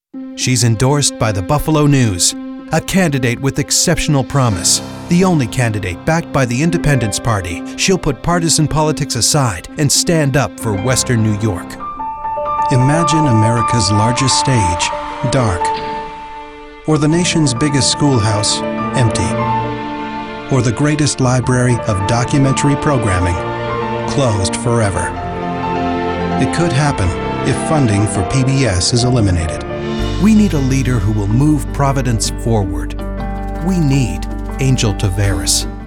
She's endorsed by the Buffalo News, a candidate with exceptional promise. The only candidate backed by the Independence Party. She'll put partisan politics aside and stand up for Western New York. Imagine America's largest stage, dark. Or the nation's biggest schoolhouse, empty. Or the greatest library of documentary programming, closed forever. It could happen if funding for PBS is eliminated. We need a leader who will move Providence forward. We need Angel Taveras.